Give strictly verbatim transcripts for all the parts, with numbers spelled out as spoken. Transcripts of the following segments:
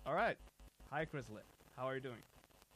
All right. Hi, Chrisley. How are you doing?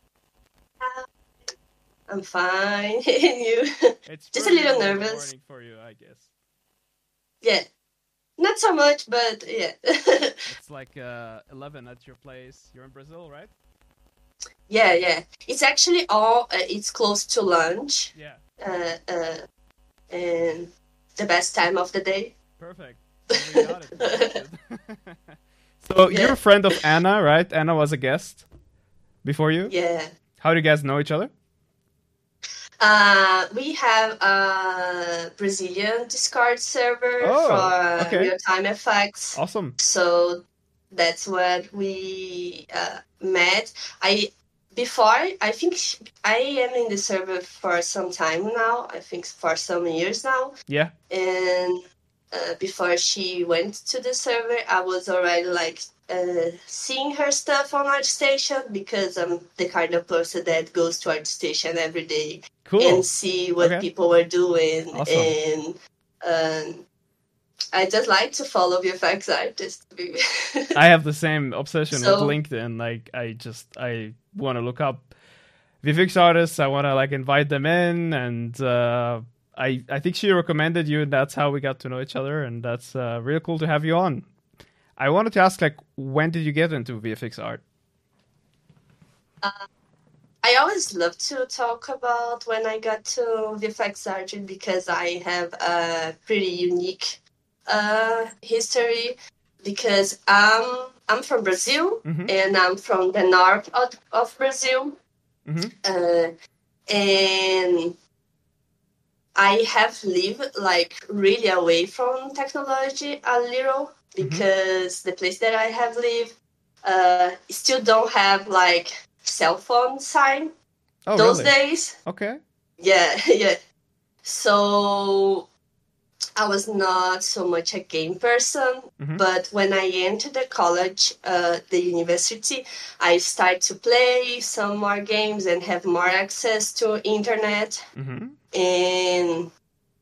I'm fine. And you? It's Just a pretty little early in the nervous. morning for you, I guess. Yeah. Not so much, but yeah. It's like uh, eleven at your place. You're in Brazil, right? Yeah, yeah. It's actually all, uh, it's close to lunch. Yeah. Uh, uh, and the best time of the day. Perfect. Then we got it. We connected. So you're Yeah, a friend of Anna, right? Anna was a guest before you. yeah. How do you guys know each other? Uh, we have a Brazilian Discord server Oh, for okay. real-time effects. Awesome. So that's what we uh, met. I before I think sh- I am in the server for some time now. I think for some years now. Yeah. And uh, before she went to the server, I was already like uh, seeing her stuff on ArtStation because I'm the kind of person that goes to ArtStation every day and Cool. see what Okay. people were doing. Awesome. And um, I just like to follow V F X artists. I have the same obsession with So LinkedIn. Like, I just I want to look up V F X artists. I want to like invite them in, and uh, I I think she recommended you, and that's how we got to know each other. And that's uh, really cool to have you on. I wanted to ask, like, when did you get into V F X art? uh, I always love to talk about when I got to V F X Argent because I have a pretty unique uh, history because um, I'm from Brazil Mm-hmm. and I'm from the north of, of Brazil. Mm-hmm. Uh, and I have lived like really away from technology a little Mm-hmm. because the place that I have lived uh, still don't have like cell phone sign Oh, those really? days. Okay. Yeah, yeah. So I was not so much a game person, Mm-hmm. but when I entered the college, uh, the university, I started to play some more games and have more access to internet. Mm-hmm. And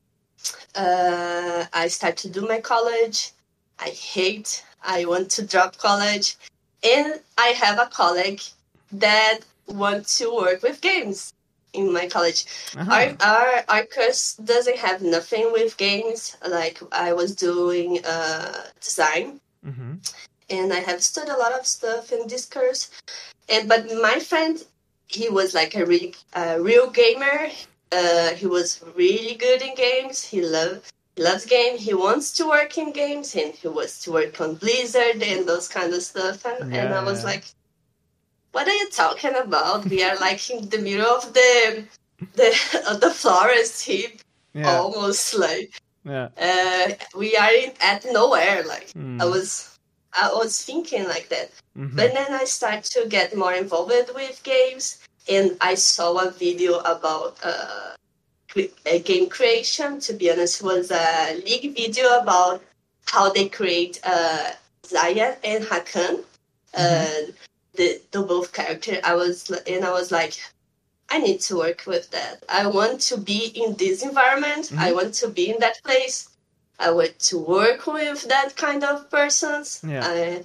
uh, I started to do my college. I hate. I want to drop college, and I have a colleague that wants to work with games in my college. Our Uh-huh. our our course doesn't have nothing with games. Like I was doing uh, design, Mm-hmm. and I have studied a lot of stuff in this course. And but my friend, he was like a really a real gamer. Uh, he was really good in games. He loved he loves game. He wants to work in games, and he wants to work on Blizzard and those kind of stuff. And and I was Yeah, like, what are you talking about? We are like in the middle of the the of the forest here, yeah, almost like yeah, uh, we are in, at nowhere. Like I mm, was, I was thinking like that. mm-hmm. But then I started to get more involved with games, and I saw a video about uh, cre- uh, game creation. To be honest, it was a league video about how they create uh, Zaya and Hakan, Mm-hmm. uh, the the both character. I was and I was like, I need to work with that. I want to be in this environment. Mm-hmm. I want to be in that place. I want to work with that kind of persons. Yeah, I,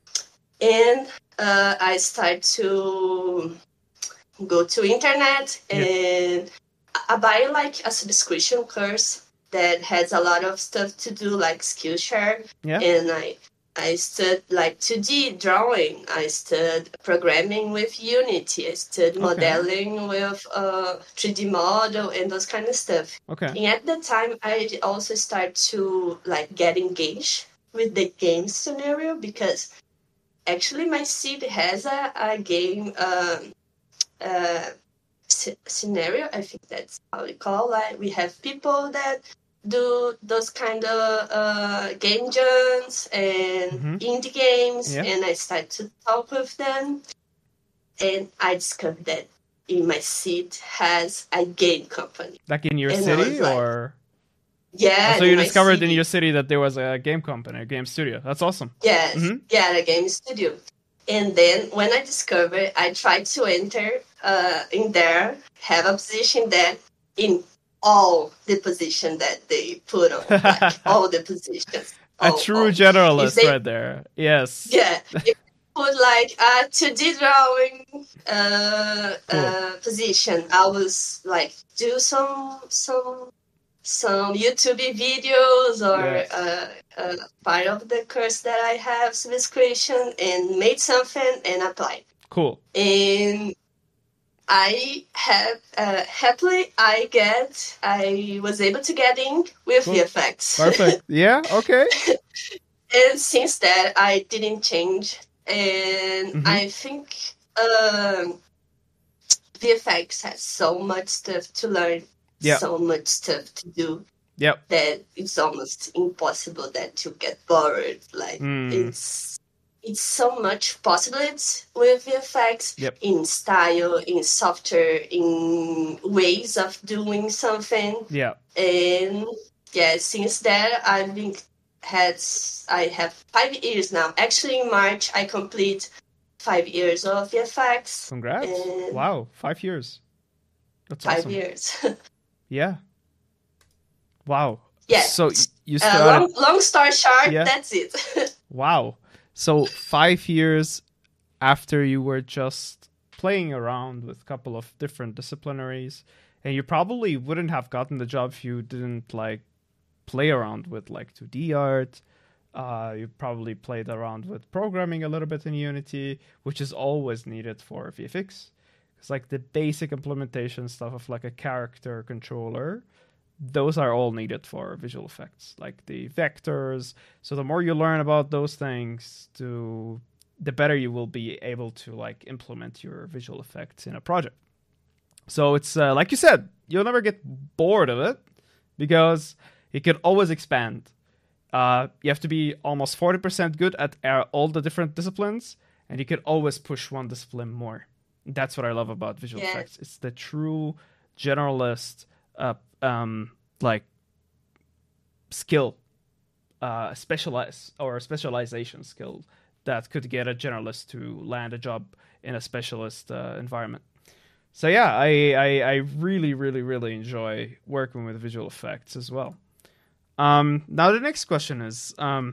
and uh, I start to go to internet yeah, and I buy like a subscription course that has a lot of stuff to do like Skillshare, yeah. and I I stud like two D drawing. I stud programming with Unity. I stud Okay, modeling with uh, three D model and those kind of stuff. okay. And at the time, I also start to like get engaged with the game scenario because actually my seed has a, a game um, uh, sc- scenario. I think that's how we call it. We have people that do those kind of uh, game jams and Mm-hmm. indie games, Yeah. and I started to talk with them, and I discovered that in my seat has a game company, Like in your and I was city, like, or oh, yeah, so in you my discovered in your city, city that there was a game company, a game studio. That's awesome. yes, Mm-hmm. yeah, a game studio. And then when I discovered, I tried to enter uh, in there, have a position there in all the position that they put on, like all the positions, A all, true all. If generalist, they, right there. Yes. yeah, if they put like a two D drawing uh, Cool. uh, position. I was like do some some some YouTube videos or Yeah. uh, uh, part of the course that I have subscription and made something and applied. Cool. And I have uh, happily I get I was able to get in with Cool. V F X. Perfect. Yeah. Okay. And since that I didn't change, and Mhm. I think um, V F X has so much stuff to learn, Yeah. so much stuff to do Yep. that it's almost impossible that you get bored. Like Mm. it's it's so much possibilities with V F X Yep. in style, in software, in ways of doing something. Yeah. And yeah, since that I've been had I have five years now. Actually, in March I complete five years of V F X. Congrats. And Wow. Five years. That's five awesome. years. Yeah. Wow. Yeah. So y- you Uh, started. long, long story short, Yeah. that's it. Wow. So five years after you were just playing around with a couple of different disciplinaries, and you probably wouldn't have gotten the job if you didn't like play around with like two D art. Uh, you probably played around with programming a little bit in Unity, which is always needed for V F X. It's like the basic implementation stuff of like a character controller. Those are all needed for visual effects, like the vectors. So the more you learn about those things, to the better you will be able to like implement your visual effects in a project. So it's uh, like you said, you'll never get bored of it because it can always expand. Uh, you have to be almost forty percent good at uh, all the different disciplines, and you can always push one discipline more. That's what I love about visual Yeah. effects. It's the true generalist, uh, um, like skill, uh, specialize or specialization skill that could get a generalist to land a job in a specialist uh, environment. So yeah, I, I I really really really enjoy working with visual effects as well. Um, now the next question is, um,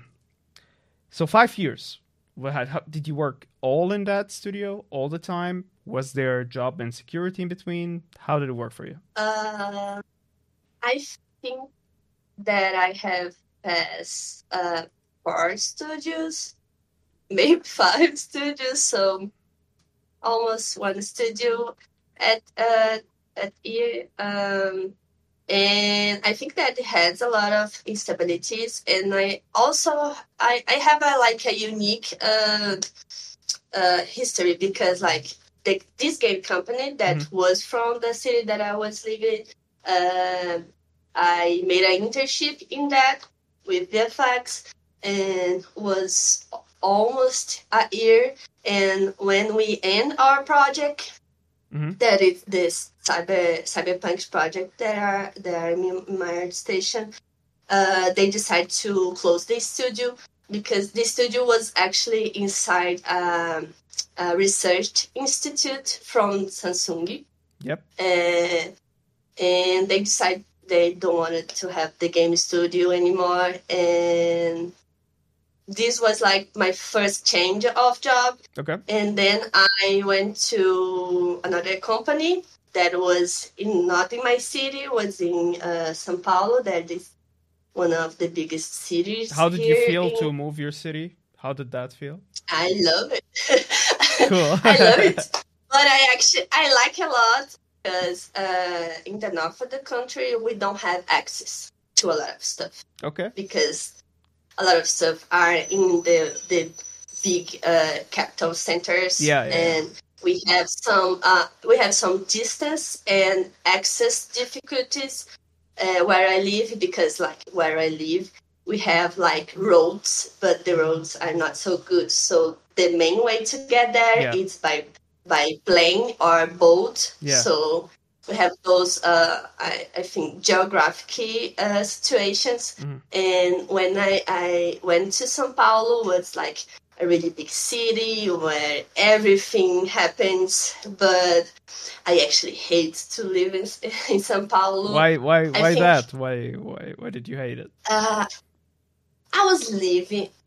so five years. What had, how, did you work all in that studio all the time? Was there job insecurity in between? How did it work for you? Uh, I think that I have passed uh, four studios, maybe five studios, so almost one studio at uh, at year. Um, and I think that it has a lot of instabilities. And I also I, I have a like a unique uh, uh, history because like the, this game company that Mhm. was from the city that I was living, uh, I made an internship in that with V F X and was almost a year. And when we end our project, Mhm. that is this cyber cyberpunk project that are there in my art station, uh, they decided to close the studio because the studio was actually inside um, a research institute from Samsung. Yep. Uh, and they decided they don't want to have the game studio anymore. And this was like my first change of job. Okay. And then I went to another company that was in, not in my city, was in uh, São Paulo. That is one of the biggest cities. How did you here feel in... to move your city? How did that feel? I love it. Cool. I love it. But I actually, I like it a lot because uh, in the north of the country, we don't have access to a lot of stuff. Okay. Because a lot of stuff are in the the big uh, capital centers. Yeah, yeah, and yeah. we have some uh, we have some distance and access difficulties uh, where I live, because like where I live we have like roads, but the roads are not so good. So the main way to get there Yeah. is by by plane or boat. Yeah. So we have those, uh, I, I think, geographic uh, situations. Mhm. And when I, I went to São Paulo, it was like a really big city where everything happens. But I actually hate to live in, in São Paulo. Why? Why? I Why think- that? Why? Why? Why did you hate it? Uh, I was living.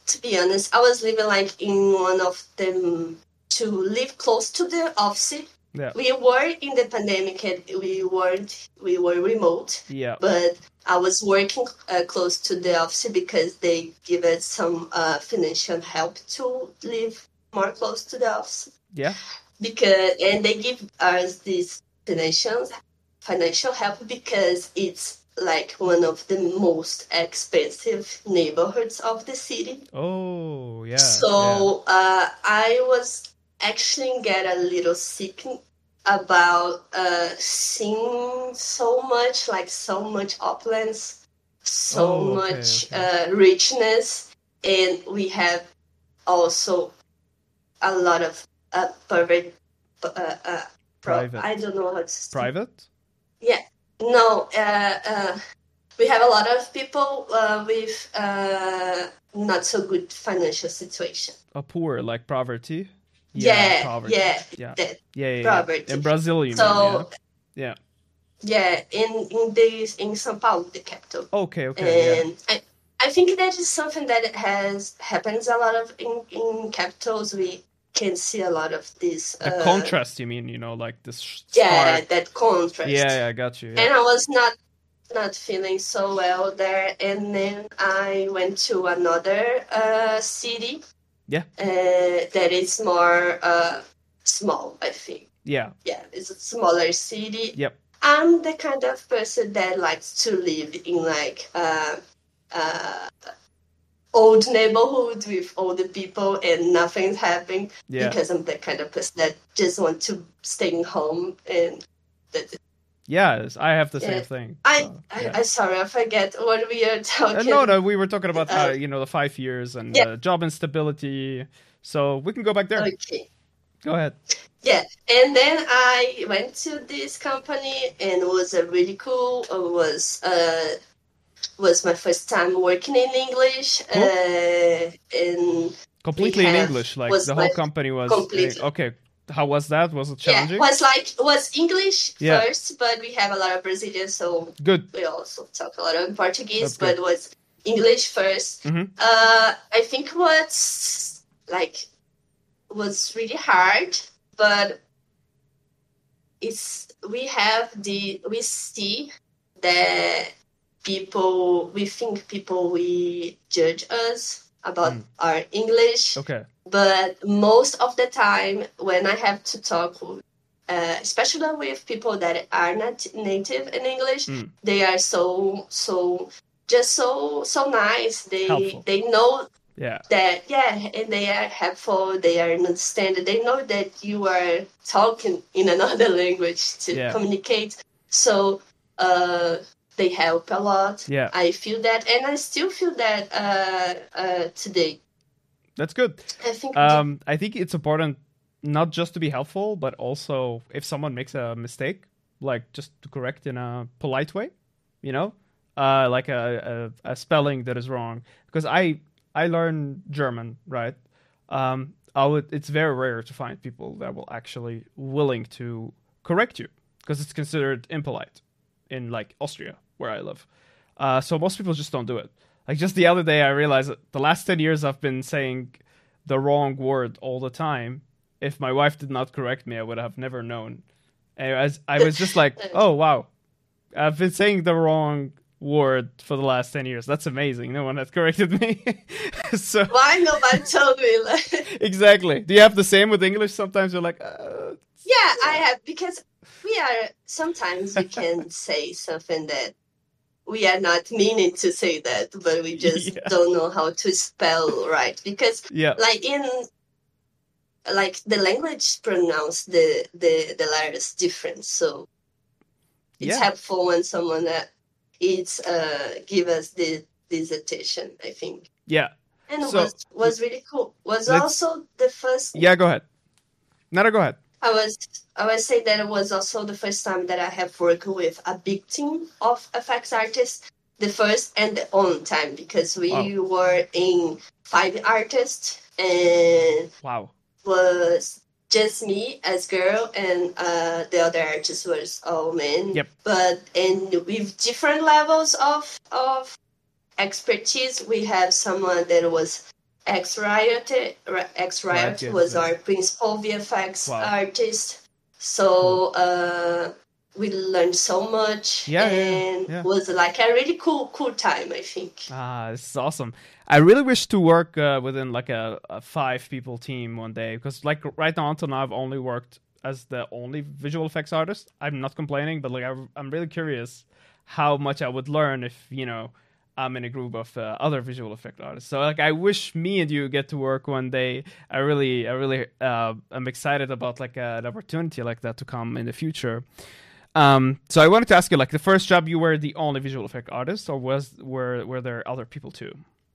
to be honest, I was living like in one of them to live close to the office. Yeah. We were in the pandemic and we weren't, we were remote. Yeah. But I was working uh, close to the office because they give us some uh, financial help to live more close to the office. Yeah. Because and they give us this financial financial help because it's like one of the most expensive neighborhoods of the city. Oh, yeah. So yeah. uh, I was actually get a little sick about uh, seeing so much, like so much opulence, so Oh, okay, much okay. Uh, richness, and we have also a lot of uh, private, uh, uh, pro- Private. I don't know how to say. Private? Yeah, no, uh, uh, we have a lot of people uh, with uh, not so good financial situation. A poor, like poverty? Yeah, poverty. yeah, Yeah. that Yeah, yeah, yeah. poverty. In Brazil, you So, mean, yeah? yeah, in in this in São Paulo, the capital. Yeah. Okay, okay, And I, I think that is something that has happens a lot of in, in capitals. We can see a lot of this. yeah. The uh, contrast, you mean, you know, like this sh- Yeah, stark... that contrast. Yeah, yeah, I got you. Yeah. And I was not not feeling so well there, and then I went to another uh, city. Yeah. Uh, that is more uh, small, I think. Yeah. Yeah, it's a smaller city. Yep. I'm the kind of person that likes to live in like uh, uh, old neighborhood with older people and nothing's happening. Yeah. Because I'm the kind of person that just want to stay home and that's it. Yes, I have the Yeah. same thing. I, so, I, yeah. I sorry, I forget what we are Uh, talking. no, no, we were talking about Uh, uh, you know the five years and Yeah. uh, job instability. So we can go back there. Okay. Go ahead. Yeah, and then I went to this company and it was a really cool. It was uh was my first time working in English. Cool. Uh, and Completely we in have- English, like was the whole my- company was in- completely. okay. How was that? Was it yeah, challenging? was like was English Yeah. first, but we have a lot of Brazilians, so Good. we also talk a lot of Portuguese, That's but good. was English 1st Mhm. Uh, I think what's like was really hard, but it's we have the we see that people we think people we judge us about Mm. our English, Okay. but most of the time when I have to talk with, uh, especially with people that are not native in English, Mm. they are so so just so so nice. They Helpful. they know Yeah. that yeah, and they are helpful. They are understanding. They know that you are talking in another language to Yeah. communicate. So uh, they help a lot. Yeah. I feel that, and I still feel that uh, uh, today. That's good. I think. Um, I think it's important not just to be helpful, but also if someone makes a mistake, like just to correct in a polite way, you know, uh, like a, a, a spelling that is wrong. Because I I learn German, right? Um, I would. It's very rare to find people that will actually willing to correct you because it's considered impolite in like Austria, where I live. Uh, so most people just don't do it. Like just the other day, I realized that the last ten years I've been saying the wrong word all the time. If my wife did not correct me, I would have never known. And I was, I was just like, oh, wow. I've been saying the wrong word for the last ten years. That's amazing. No one has corrected me. So Why nobody told me? Like, exactly. Do you have the same with English? Sometimes you're like, uh, yeah, I have, because we are, sometimes we can say something that we are not meaning to say that, but we just Yeah. don't know how to spell right. Because yeah, like in like the language pronounce the the the letters different, so it's Yeah. helpful when someone that it's uh give us the this attention, I think. yeah, And it So, was was really cool. Was let's- also the first yeah. Go ahead. Nada, go ahead. I was I was saying that it was also the first time that I have worked with a big team of effects artists. The first and the only time, because we were in five artists and Wow. was just me as girl, and uh, the other artists was all men. Yep. But and with different levels of of expertise, we have someone that was X Riot. X Riot Riot Games, was yeah. our principal V F X Wow. artist. So uh, we learned so much, Yeah, yeah, and yeah. was like a really cool, cool time, I think. Ah, this is awesome. I really wish to work uh, within like a, a five people team one day, because like right now until now I've only worked as the only visual effects artist. I'm not complaining, but like I, I'm really curious how much I would learn if, you know, I'm in a group of uh, other visual effect artists. So like I wish me and you get to work one day. I really, I really, uh, I'm excited about like uh, an opportunity like that to come in the future. Um, so I wanted to ask you, like, the first job you were the only visual effect artist, or was were were there other people too?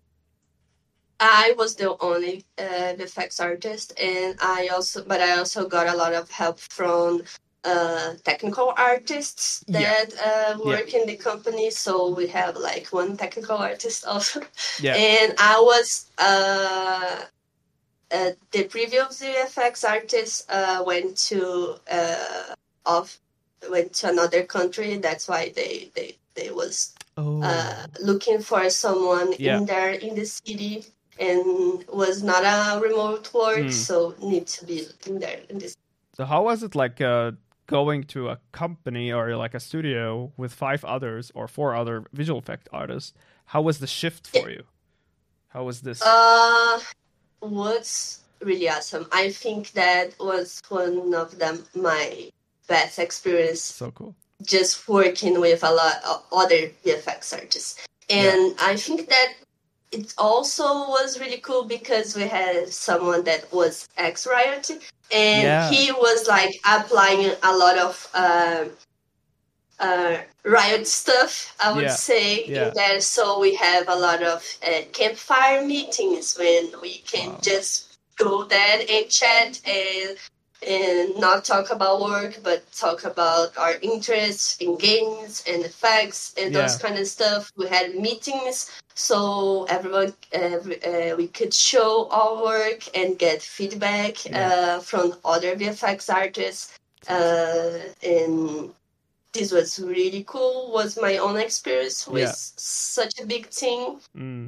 I was the only uh, V F X artist, and I also, but I also got a lot of help from uh, technical artists Yeah. that uh, work Yeah. in the company. So we have like one technical artist also, Yeah. and I was uh, uh, the previous V F X artist uh, went to uh, off went to another country. That's why they they they was Oh. uh, looking for someone Yeah. in there in the city, and was not a remote work, Mm. so need to be in there in this. So how was it like uh, going to a company or like a studio with five others or four other visual effect artists? How was the shift for Yeah. you? How was this? Uh, was really awesome. I think that was one of them my best experience. So cool. Just working with a lot of other V F X artists, and yeah. I think that it also was really cool because we had someone that was X Riot, and yeah. he was like applying a lot of uh, uh, Riot stuff, I would yeah. say, yeah. in there. So we have a lot of uh, campfire meetings when we can wow. just go there and chat and and not talk about work, but talk about our interests in games and effects and yeah. those kind of stuff. We had meetings so everyone uh, uh, we could show our work and get feedback yeah. uh, from other V F X artists, uh, and this was really cool. Was my own experience with yeah. such a big team, mm.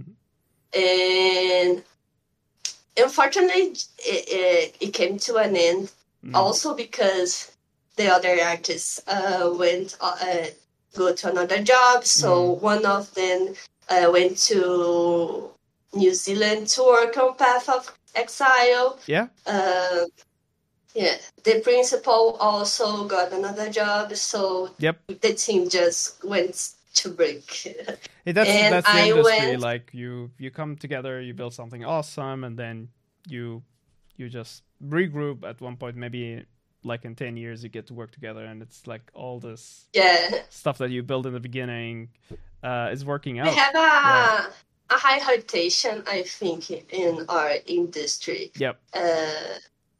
and unfortunately, it, it, it came to an end. Mm. Also because the other artists uh, went uh, go to another job. So mm. one of them uh, went to New Zealand to work on Path of Exile. Yeah. Uh, yeah. The principal also got another job. So yep. the team just went to break. Hey, that's and that's the I industry. Went, like you, you come together, you build something awesome, and then you. You just regroup at one point, maybe like in ten years you get to work together, and it's like all this yeah. stuff that you build in the beginning uh, is working out. We have a, yeah. a high rotation, I think, in our industry. Yep. Uh,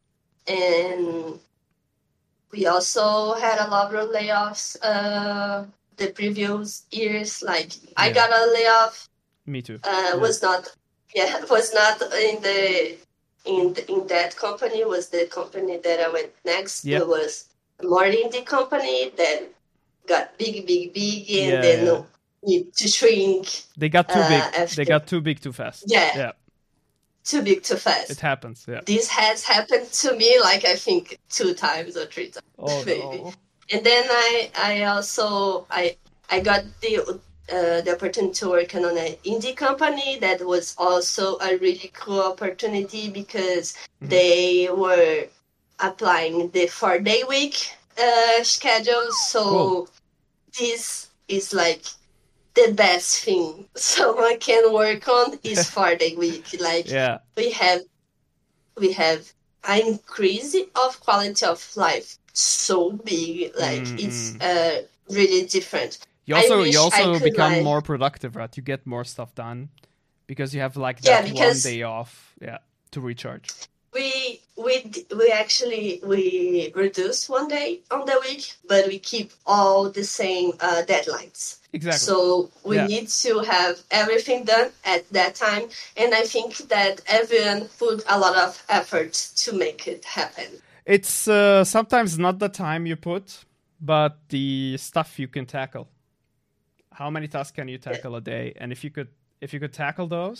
and we also had a lot of layoffs uh, the previous years. Like yeah. I got a layoff. Me too. Uh, yeah. Was not, yeah, was not in the. In the, in that company was the company that I went next. Yep. It was a more indie company that got big, big, big, and yeah, then yeah. need to shrink. They got too uh, big. After. They got too big too fast. Yeah. Yeah. Too big too fast. It happens. Yeah. This has happened to me like I think two times or three times. Oh, maybe. No. And then I I also I I got the. Uh, the opportunity to work on an indie company that was also a really cool opportunity because mm-hmm. they were applying the four day week uh, schedule. So cool. This is like the best thing someone can work on is four day week. Like yeah. we have we have an increase of quality of life so big. Like mm-hmm. it's uh, really different. You also you also become like, more productive, right? You get more stuff done because you have like that yeah, one day off, yeah, to recharge. We we we actually we reduce one day on the week, but we keep all the same uh, deadlines. Exactly. So we yeah. need to have everything done at that time, and I think that everyone put a lot of effort to make it happen. It's uh, sometimes not the time you put, but the stuff you can tackle. How many tasks can you tackle a day? And if you could, if you could tackle those,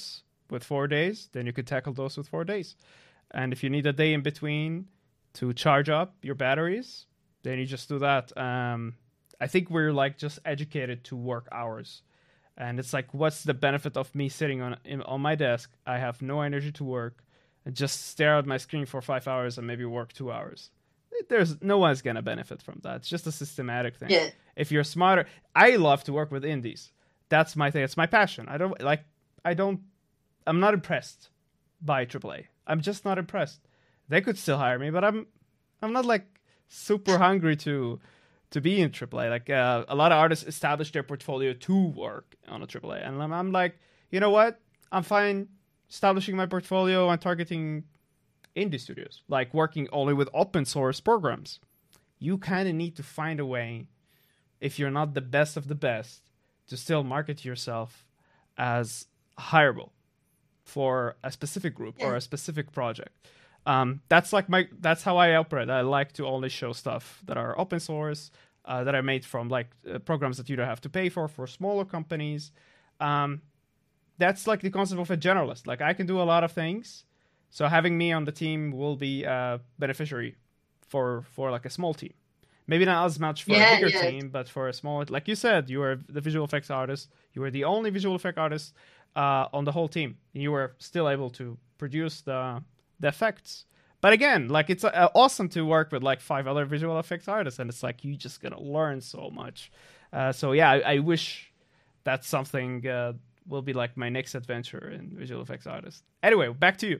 with four days, then you could tackle those with four days. And if you need a day in between to charge up your batteries, then you just do that. Um, I think we're like just educated to work hours. And it's like, what's the benefit of me sitting on in, on my desk? I have no energy to work and just stare at my screen for five hours and maybe work two hours. There's no one's going to benefit from that. It's just a systematic thing. Yeah. If you're smarter, I love to work with indies. That's my thing. It's my passion. I don't like, I don't, I'm not impressed by triple A. I'm just not impressed. They could still hire me, but I'm, I'm not like super hungry to, to be in triple A. Like uh, a lot of artists establish their portfolio to work on a triple A. And I'm, I'm like, you know what? I'm fine establishing my portfolio and targeting indie studios, like working only with open source programs. You kind of need to find a way, if you're not the best of the best, to still market yourself as hireable for a specific group yeah. or a specific project. Um, that's like my, that's how I operate. I like to only show stuff that are open source, uh, that are made from like uh, programs that you don't have to pay for, for smaller companies. Um, that's like the concept of a generalist. Like I can do a lot of things. So having me on the team will be a beneficiary for, for like a small team. Maybe not as much for yeah, a bigger yeah. team, but for a small, like you said, you were the visual effects artist. You were the only visual effect artist uh, on the whole team. You were still able to produce the the effects. But again, like it's uh, awesome to work with like five other visual effects artists, and it's like you just gonna learn so much. Uh, so yeah, I, I wish that's something uh, will be like my next adventure in visual effects artist. Anyway, back to you.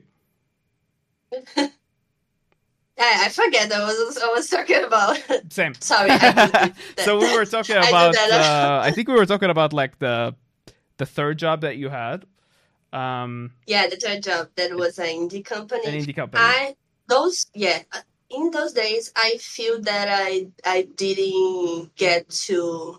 I, I forget I was I was talking about. Same. Sorry. I So we were talking about. I, uh, I think we were talking about like the the third job that you had. Um, yeah, the third job that was an indie company. An indie company. I those yeah. In those days, I feel that I I didn't get to.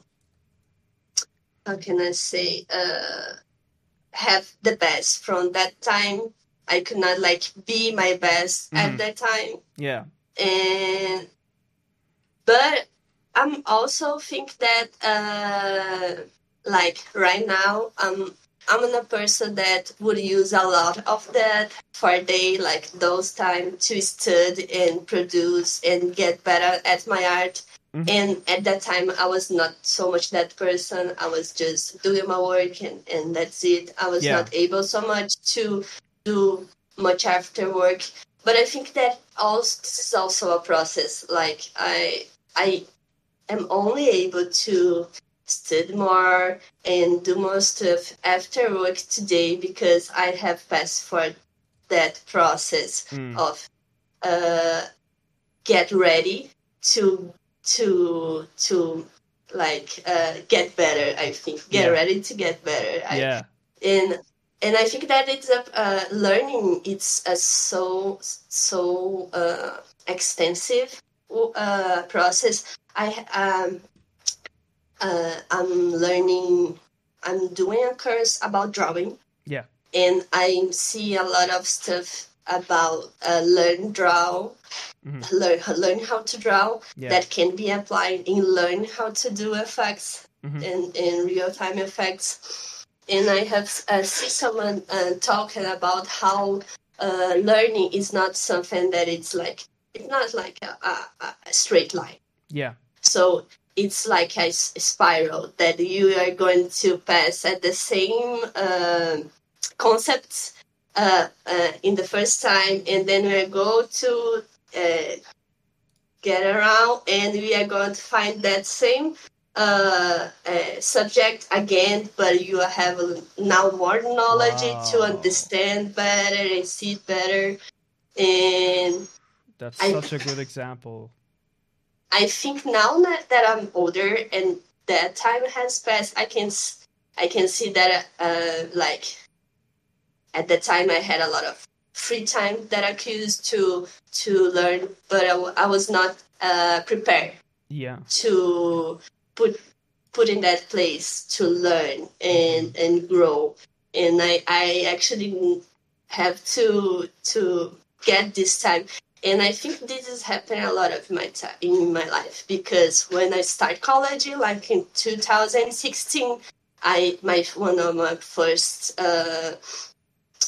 How can I say? Uh, have the best from that time. I could not like be my best mm-hmm. at that time. Yeah. And but I'm also think that uh like right now I'm I'm a person that would use a lot of that for a day, like those time to study and produce and get better at my art. Mm-hmm. And at that time, I was not so much that person. I was just doing my work and, and that's it. I was yeah. not able so much to do much after work. But I think that also this is also a process. Like I I am only able to study more and do more stuff after work today because I have passed for that process mm. of uh, get ready to to to like uh, get better. I think get yeah. ready to get better. I, yeah, and and I think that it's a uh, learning. It's a so so uh, extensive uh, process. I um. Uh, I'm learning, I'm doing a course about drawing. Yeah. And I see a lot of stuff about uh, learn draw, mm-hmm. learn, learn how to draw yeah. that can be applied in learn how to do effects mm-hmm. and, and real-time effects. And I have uh, see someone uh, talking about how uh, learning is not something that it's like, it's not like a, a, a straight line. Yeah. So it's like a spiral that you are going to pass at the same uh, concepts uh, uh, in the first time, and then we go to uh, get around, and we are going to find that same uh, uh, subject again, but you have now more knowledge wow. to understand better and see it better. And that's I, such a good example. I think now that I'm older and that time has passed, I can I can see that uh, like at the time I had a lot of free time that I could use to to learn, but I, I was not uh, prepared. Yeah. To put put in that place to learn and mm-hmm. and grow, and I I actually have to to get this time. And I think this is happening a lot of my time in my life because when I start college, like in two thousand sixteen, I my one of my first uh,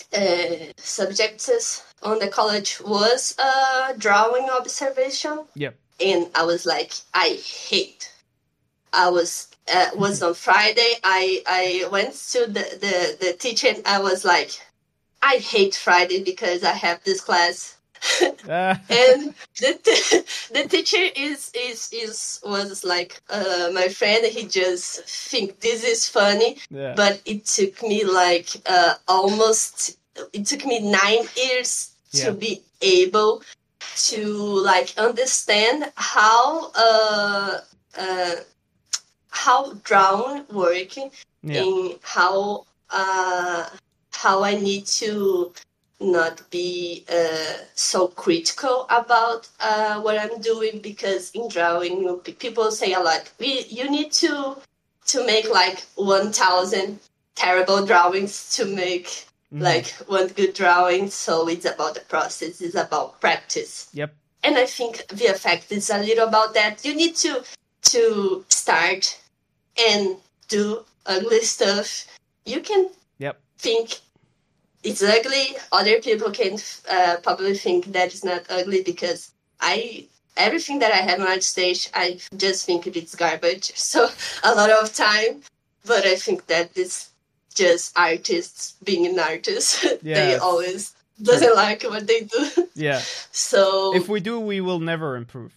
uh, subjects on the college was uh, drawing observation. Yep. And I was like, I hate. I was uh, was on Friday. I I went to the, the, the teacher and I was like, I hate Friday because I have this class. Uh. And the t- the teacher is is is was like uh, my friend. He just think this is funny, Yeah. but it took me like uh, almost it took me nine years to Yeah. be able to like understand how uh, uh, how drawing working Yeah. and how uh, how I need to not be uh, so critical about uh, what I'm doing, because in drawing you- people say a lot. We you need to to make like one thousand terrible drawings to make Mhm. like one good drawing. So it's about the process. It's about practice. Yep. And I think V F X is a little about that. You need to to start and do ugly stuff. You can Yep. think it's ugly. Other people can uh, probably think that it's not ugly, because I everything that I have on stage, I just think it's garbage. So a lot of time, but I think that it's just artists being an artist. They Yes. always doesn't like what they do. Yeah. So If we do, we will never improve.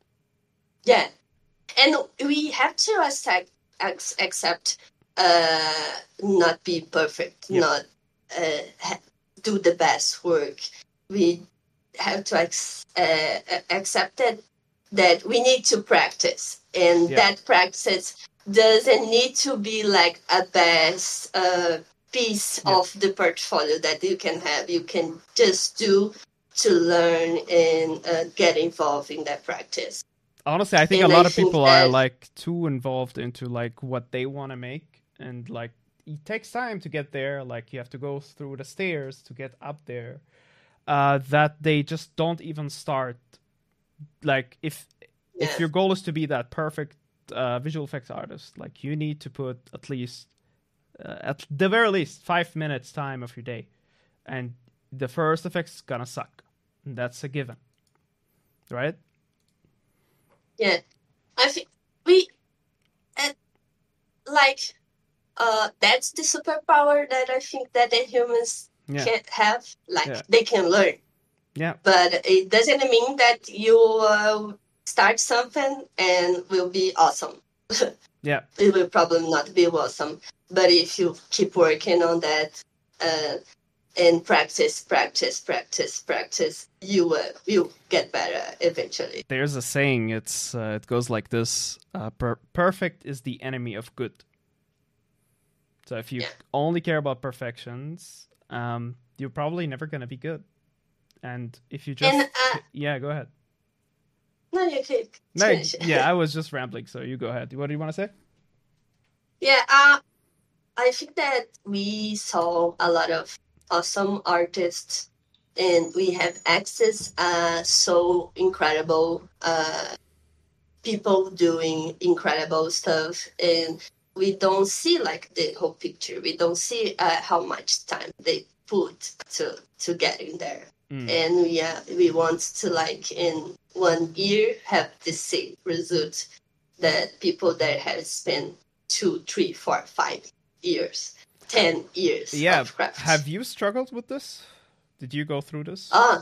yeah, and we have to accept ex- accept uh, not be perfect, Yep. not uh, ha- do the best work. We have to ex- uh, accept that that we need to practice, and Yeah. that practice doesn't need to be like a best uh, piece Yeah. of the portfolio that you can have. You can just do to learn and uh, get involved in that practice. Honestly, I think And a lot I of think people are that- like too involved into like what they want to make, and like it takes time to get there. Like you have to go through the stairs to get up there. Uh, that they just don't even start. Like if Yeah. if your goal is to be that perfect uh, visual effects artist, like you need to put at least uh, at the very least five minutes time of your day, and the first effect's gonna suck. That's a given, right? Yeah, I think we, uh, like, uh, that's the superpower that I think that the humans Yeah. can have. Like, Yeah. they can learn, Yeah. but it doesn't mean that you uh, start something and will be awesome. Yeah. It will probably not be awesome, but if you keep working on that uh, and practice, practice, practice, practice, you will you get better eventually. There's a saying. It's uh, it goes like this: uh, per- "Perfect is the enemy of good." So if you Yeah. only care about perfections, um, you're probably never gonna be good. And if you just And uh, yeah, go ahead. no, you could No, finish. yeah, I was just rambling, so you go ahead. What do you want to say? Yeah, uh, I think that we saw a lot of awesome artists, and we have access uh so incredible uh people doing incredible stuff, and we don't see like the whole picture. We don't see uh, how much time they put to to get in there. Mm. And yeah, we want to like in one year have the same result that people that have spent two, three, four, five years, ten years Yeah. of craft. Have you struggled with this? Did you go through this? Ah,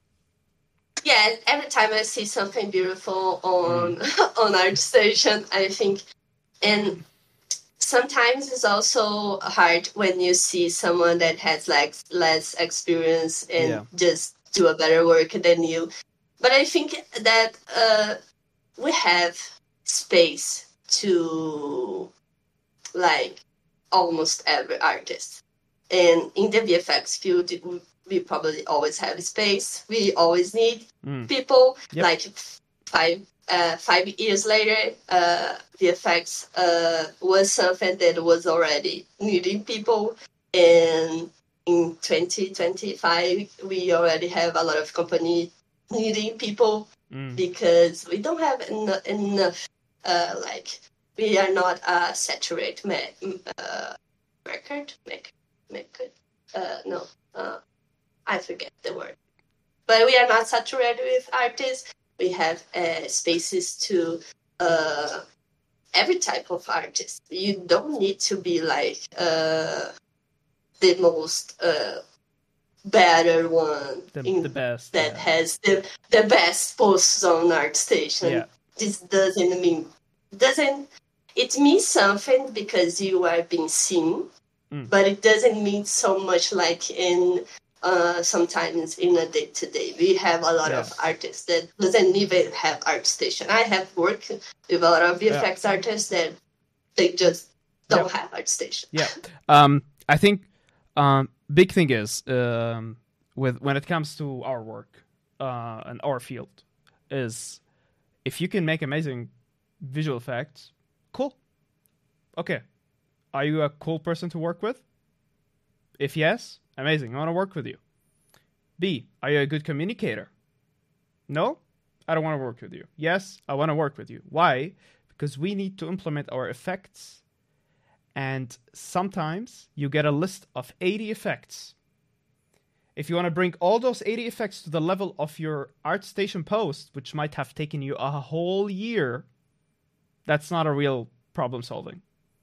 yeah. Every time I see something beautiful on on our station, I think, and sometimes it's also hard when you see someone that has like less experience and Yeah. just do a better work than you. But I think that uh, we have space to like almost every artist. And in the V F X field, we- we probably always have space. We always need Mm. people. Yep. Like five uh, five years later, uh, V F X uh, was something that was already needing people. And in twenty twenty-five, we already have a lot of company needing people Mm. because we don't have en- enough, uh, like, we are not a saturated ma- uh, market, market, market, uh, no, uh, I forget the word. But we are not saturated with artists. We have uh, spaces to uh, every type of artist. You don't need to be like uh, the most uh, better one The, in, the best. that Yeah. has the, the best posts on ArtStation. Yeah. This doesn't mean doesn't it means something because you are being seen, Mm. but it doesn't mean so much like in uh, sometimes in a day to day. We have a lot Yes. of artists that doesn't even have ArtStation. I have worked with a lot of V F X Yeah. artists that they just don't Yep. have ArtStation. Yeah. Um, I think um, big thing is um, with when it comes to our work uh, and our field is if you can make amazing visual effects, cool. Okay. Are you a cool person to work with? If yes, amazing. I want to work with you. B, are you a good communicator? No, I don't want to work with you. Yes, I want to work with you. Why? Because we need to implement our effects. And sometimes you get a list of eighty effects. If you want to bring all those eighty effects to the level of your ArtStation post, which might have taken you a whole year, that's not a real problem solving.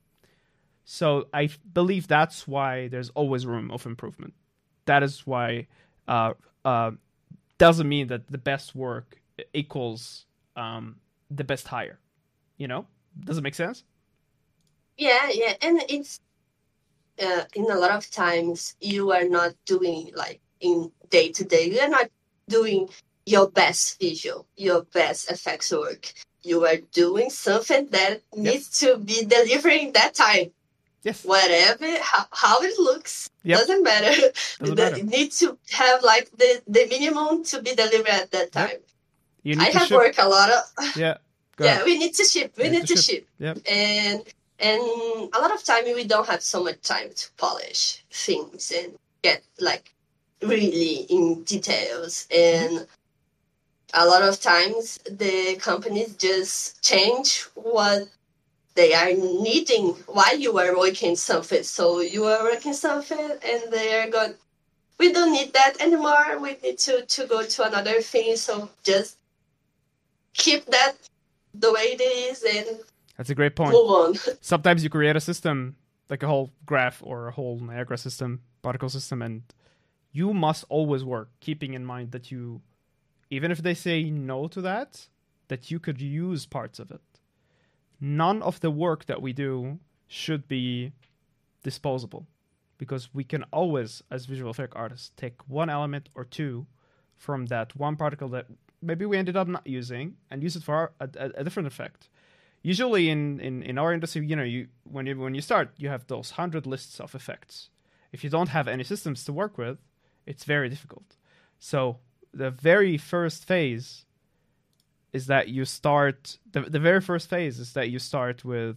So I believe that's why there's always room of improvement. That is why uh, uh, doesn't mean that the best work equals um, the best hire. You know? Does it make sense? Yeah, yeah, and it's uh, in a lot of times you are not doing like in day to day. You are not doing your best visual, your best effects work. You are doing something that needs to be delivering that time. Yes. Whatever, how, how it looks, Yep. doesn't matter. Doesn't The- matter. It needs to have like the, the minimum to be delivered at that time. Yep. You need I to have ship. worked a lot of. Yeah. Go Yeah, ahead. we need to ship. We You need to ship. Yep. And and a lot of time we don't have so much time to polish things and get like really in details. And a lot of times the companies just change what they are needing while you are working something. So you are working something and they are going, we don't need that anymore. We need to, to go to another thing. So just keep that the way it is and That's a great point. move on. Sometimes you create a system, like a whole graph or a whole Niagara system, particle system, and you must always work keeping in mind that you, even if they say no to that, that you could use parts of it. None of the work that we do should be disposable, because we can always, as visual effect artists, take one element or two from that one particle that maybe we ended up not using and use it for our, a, a different effect. Usually in, in, in our industry, you know, you when you when you start, you have those hundred lists of effects. If you don't have any systems to work with, it's very difficult. So the very first phase is that you start the the very first phase is that you start with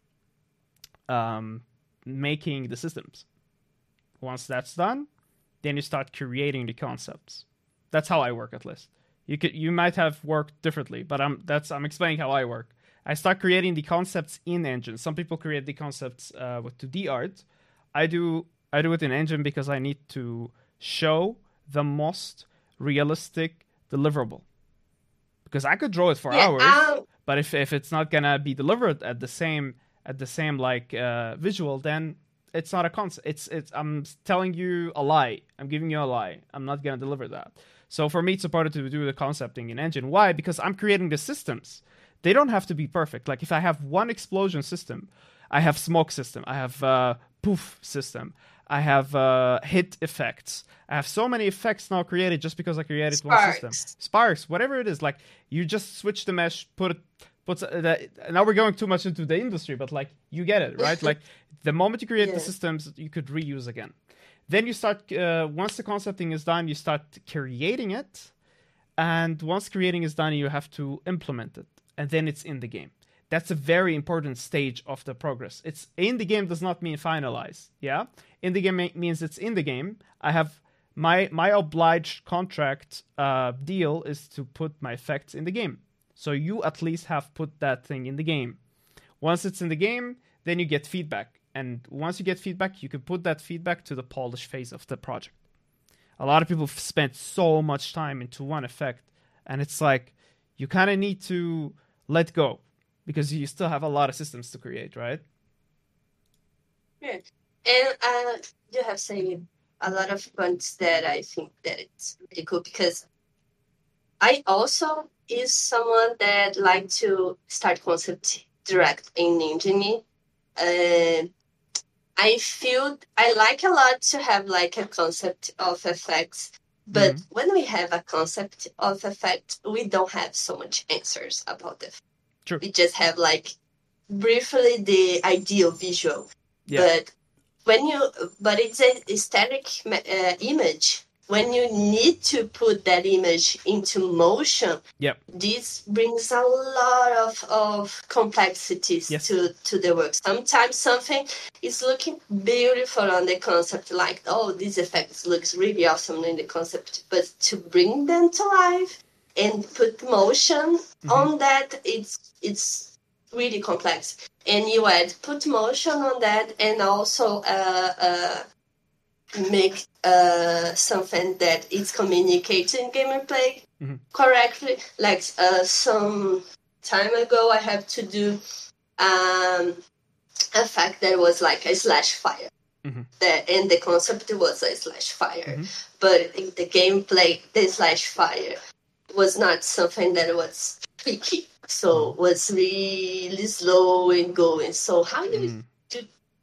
um, making the systems. Once that's done, then you start creating the concepts. That's how I work, at least. You could you might have worked differently, but I'm that's I'm explaining how I work. I start creating the concepts in Engine. Some people create the concepts uh, with two D art. I do I do it in Engine because I need to show the most realistic deliverable. Because I could draw it for Yeah, hours, um, but if if it's not gonna be delivered at the same at the same like uh, visual, then it's not a concept. It's it's I'm telling you a lie. I'm giving you a lie. I'm not gonna deliver that. So for me, it's important to do the concepting in Engine. Why? Because I'm creating the systems. They don't have to be perfect. Like if I have one explosion system, I have smoke system, I have uh, poof system, I have uh, hit effects. I have so many effects now created just because I created Sparks. one system. Sparks, whatever it is. Like you just switch the mesh, put it, put uh, that. Now we're going too much into the industry, but like you get it, right? Like the moment you create Yeah. the systems, you could reuse again. Then you start, uh, once the concepting is done, you start creating it. And once creating is done, you have to implement it. And then it's in the game. That's a very important stage of the progress. It's in the game does not mean finalize. Yeah, in the game ma- means it's in the game. I have my my obliged contract uh, deal is to put my effects in the game. So you at least have put that thing in the game. Once it's in the game, then you get feedback. And once you get feedback, you can put that feedback to the polish phase of the project. A lot of people f- spend so much time into one effect, and it's like you kind of need to let go because you still have a lot of systems to create, right? Yeah. And uh, you have said a lot of points that I think that it's really cool because I also is someone that like to start concept direct in engineering. Uh, I feel I like a lot to have like a concept of effects, but Mhm. when we have a concept of effect, we don't have so much answers about it. True. We just have like briefly the ideal visual, Yeah. but when you but it's a static uh, image. When you need to put that image into motion, Yep. this brings a lot of, of complexities Yes. to, to the work. Sometimes something is looking beautiful on the concept, like, oh, this effect looks really awesome in the concept, but to bring them to life and put motion Mhm. on that, it's it's really complex. And you add put motion on that and also uh, uh, make uh, something that is communicating gameplay Mhm. correctly. Like uh, some time ago, I have to do um, a fact that was like a slash fire. Mhm. That and the concept was a slash fire, Mhm. but in the gameplay, the slash fire was not something that was picky. So was really slow and going. So how do you Mm. do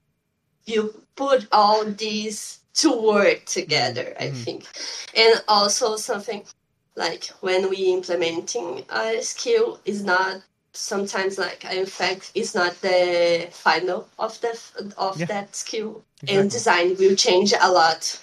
you put all these to work together, I Mhm. think. And also something like when we implementing a skill is not sometimes like in fact it's not the final of the of Yeah. that skill. Exactly. And design will change a lot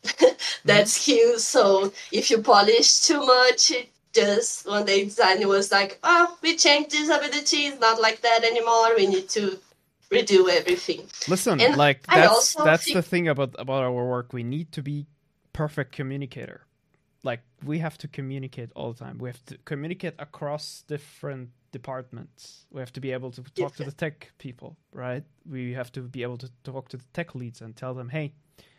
that Mhm. skill. So if you polish too much, it just one day design was like, oh, we changed this ability, it's not like that anymore. We need to redo everything. Listen, And like I that's also that's think the thing about about our work. We need to be perfect communicator. Like we have to communicate all the time. We have to communicate across different departments. We have to be able to talk to the tech people, right? We have to be able to talk to the tech leads and tell them, hey,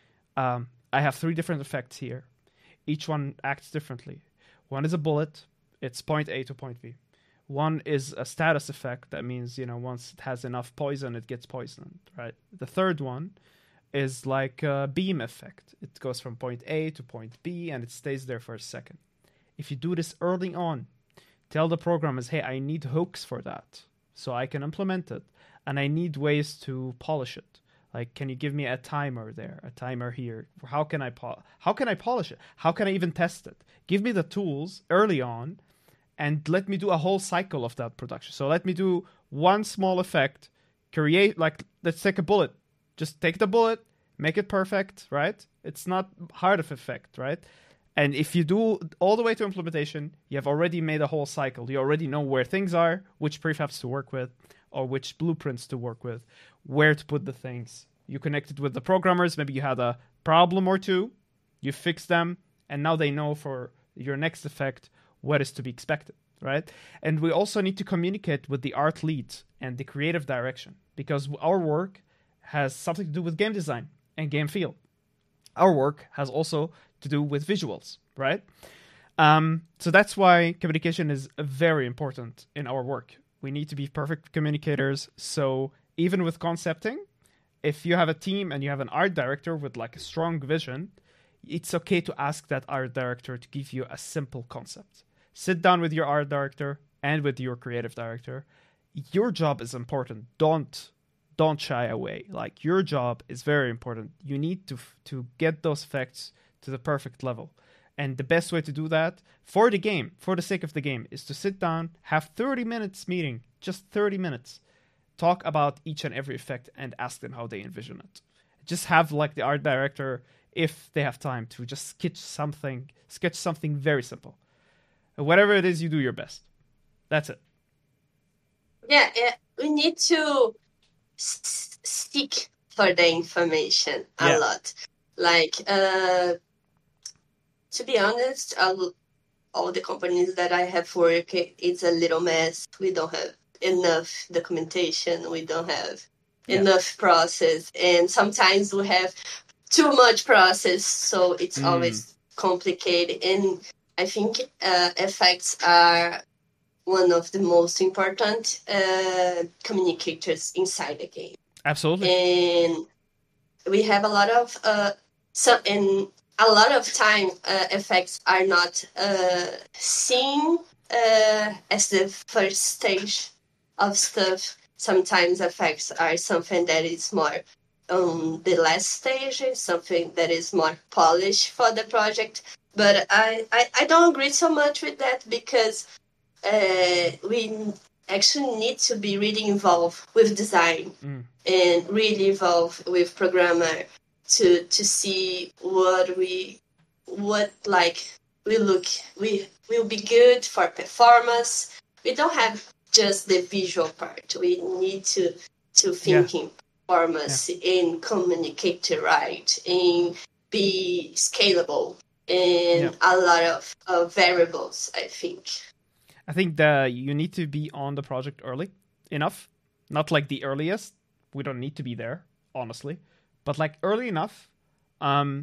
um, I have three different effects here. Each one acts differently. One is a bullet. It's point A to point B. One is a status effect. That means, you know, once it has enough poison, it gets poisoned, right? The third one is like a beam effect. It goes from point A to point B and it stays there for a second. If you do this early on, tell the programmers, hey, I need hooks for that so I can implement it. And I need ways to polish it. Like, can you give me a timer there, a timer here? How can I pol- how can I polish it? How can I even test it? Give me the tools early on and let me do a whole cycle of that production. So let me do one small effect, create, like, let's take a bullet. Just take the bullet, make it perfect, right? It's not hard of effect, right? And if you do all the way to implementation, you have already made a whole cycle. You already know where things are, which prefabs to work with, or which blueprints to work with, where to put the things. You connected with the programmers. Maybe you had a problem or two. You fix them, and now they know for your next effect what is to be expected, right? And we also need to communicate with the art lead and the creative direction because our work has something to do with game design and game feel. Our work has also to do with visuals, right? Um, so that's why communication is very important in our work. We need to be perfect communicators. So even with concepting, if you have a team and you have an art director with like a strong vision, it's okay to ask that art director to give you a simple concept. Sit down with your art director and with your creative director. Your job is important. Don't don't shy away. Like, your job is very important. You need to to get those effects to the perfect level. And the best way to do that for the game, for the sake of the game, is to sit down, have thirty minutes meeting, just thirty minutes, talk about each and every effect and ask them how they envision it. Just have like the art director, if they have time, to just sketch something, sketch something very simple. Whatever it is, you do your best. That's it. Yeah, yeah we need to s- seek for the information a Yeah. lot. Like, uh, to be honest, all, all the companies that I have worked, it's a little mess. We don't have enough documentation. We don't have Yeah. enough process. And sometimes we have too much process. So it's Mm. always complicated, and I think uh, effects are one of the most important uh, communicators inside the game. Absolutely. And we have a lot of uh, some and a lot of time uh, effects are not uh, seen uh, as the first stage of stuff. Sometimes effects are something that is more on the last stage, something that is more polished for the project. But I, I, I don't agree so much with that, because uh, we actually need to be really involved with design Mm. and really involved with programmer to to see what we what like we look we will be good for performance. We don't have just the visual part. We need to to Yeah. think in performance and communicate right and be scalable and Yeah. a lot of uh, variables, I think. I think that you need to be on the project early enough, not like the earliest. We don't need to be there, honestly, but like early enough. Um,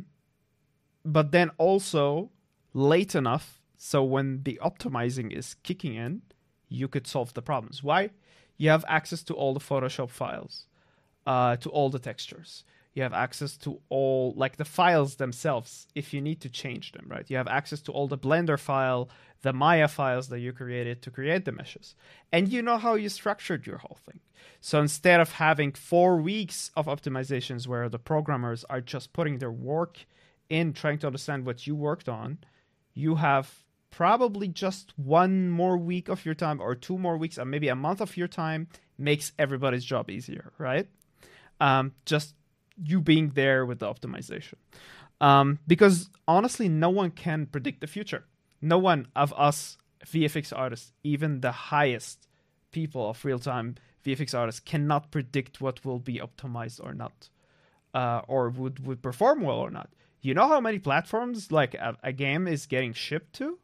but then also late enough so when the optimizing is kicking in, you could solve the problems. Why? You have access to all the Photoshop files, uh, to all the textures. You have access to all, like the files themselves, if you need to change them, right? You have access to all the Blender file, the Maya files that you created to create the meshes. And you know how you structured your whole thing. So instead of having four weeks of optimizations where the programmers are just putting their work in trying to understand what you worked on, you have probably just one more week of your time or two more weeks or maybe a month of your time makes everybody's job easier, right? Um, just you being there with the optimization. Um, because honestly, no one can predict the future. No one of us V F X artists, even the highest people of real-time V F X artists, cannot predict what will be optimized or not, uh, or would, would perform well or not. You know how many platforms like a, a game is getting shipped to?